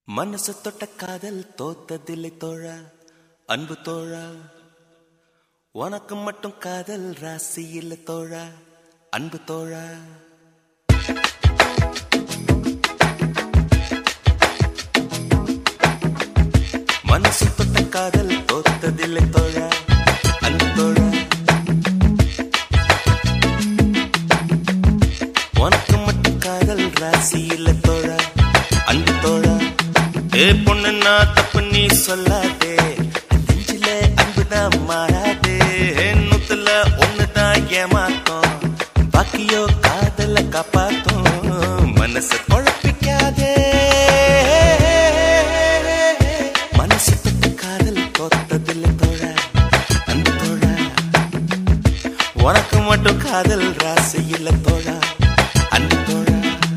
மனசு தொட்ட காதல் தோத்ததில்லை தோழா, அன்பு தோழா. உனக்கு மட்டும் காதல் ராசி இல்லை தோழா, அன்பு தோழா. மனசு தொட்ட காதல் தோத்ததில்லை தோழா, அன்பு தோழா. உனக்கு மட்டும் காதல் ராசி இல்லை தோழா, அன்பு தோழா. ஏ பொண்ணு நான் தப்பு நீ சொல்லாதே, நெஞ்சில அன்புதான் மாறாதே. நூத்துல ஒண்ணுதான் ஏமாத்தோம், பாக்கியோ காதல காப்பாத்தோம். மனச குழப்பிக்காதே, மனசு தொட்ட காதல் தோத்ததில்லை தோழா, அன்பு தோழா. உனக்கு மட்டும் காதல் ராசி இல்லை தோழா, அன்பு தோழா.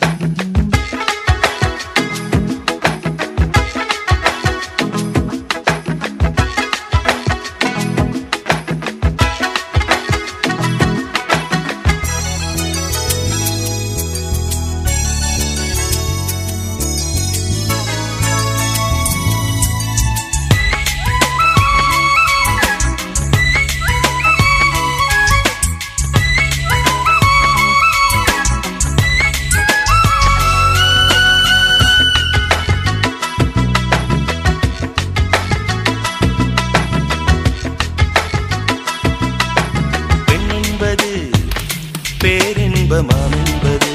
பேரின்பமாம் என்பது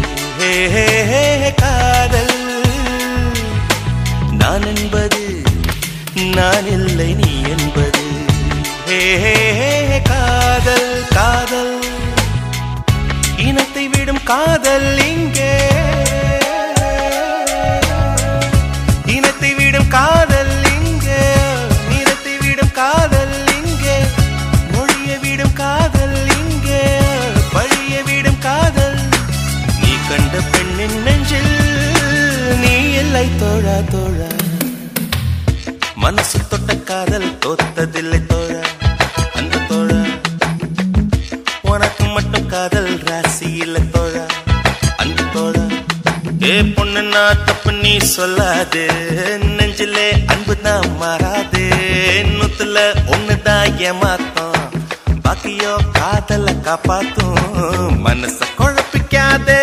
காதல், நான் என்பது நான் இல்லை நீ என்பது காதல். காதல் இனத்தை விடும் காதல் இங்கே, இனத்தை விடும் காதல் இங்கே, நிறத்தை விடும் காதல் இங்கே, மொழியை விடும் காதல் இங்கே, பழிய விடும் காதல். நீ கண்ட பெண்ணின் நெஞ்சில் நீ இல்லை தோழா, தோழா. மனசு தொட்ட காதல் தோத்ததில்லை தோழா, அந்த தோழா. உனக்கு மட்டும் காதல் ராசி இல்லை தோழா, அந்த தோழா. ஏ பொண்ணு நான் தப்பு நீ சொல்லாது, நெஞ்சிலே அன்புதான் மாறாது. நூத்துல ஒண்ணுதான் ஏமாத்தோம், பாக்கியோ காதல காப்பாத்தும். மனச குழப்பிக்காதே,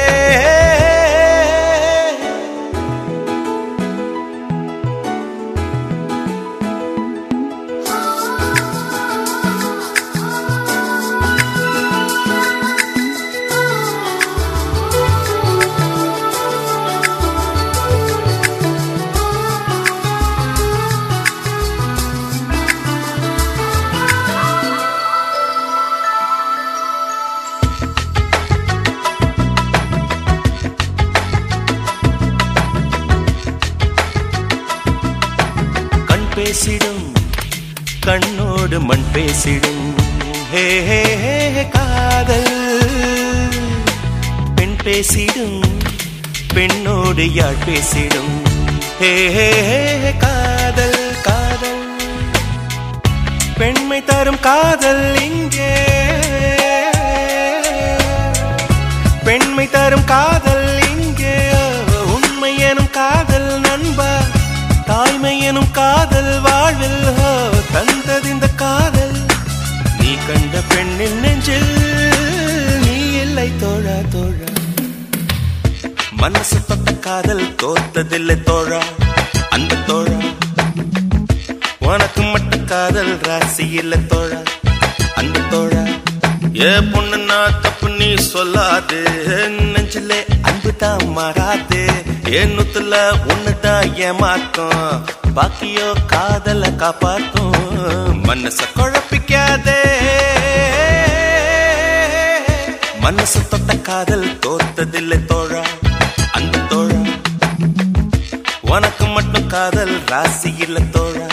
பேசிடும் கண்ணோடு மண் பேசிடும். ஹே ஹே ஹே காதல், பெண் பேசிடும் பெண்ணோடு யாழ் பேசிடும். ஹே ஹே ஹே காதல், காதல் பெண்மை தரும் காதல் இங்கே, பெண்மை தரும் காதல் இங்கே. உண்மை எனும் காதல் நண்பா, தாய்மை எனும் காதல் வாழ்வில் தந்தது இந்த காதல். நீ கண்ட பெண்ணின் நெஞ்சில் நீ இல்லை தோழா, தோழா. மனசு தொட்ட காதல் தோத்ததில்லை தோழா, அந்த தோழா. உனக்கு மட்டும் காதல் ராசி இல்லை தோழா, அந்த தோழா. ஏ பொண்ணு நான் தப்பு நீ சொல்லாது, நெஞ்சிலே அன்புதான் மாறாது. ஏன்னுத்துல ஒண்ணுதான் ஏமாத்தோம், பாக்கியோ காதல காப்பாத்தும். மனச குழப்பிக்காதே, மனசு தொட்ட காதல் தோத்ததில்லை தோழா, அந்த தோழா. உனக்கு மட்டும் காதல் ராசி இல்லை தோழா,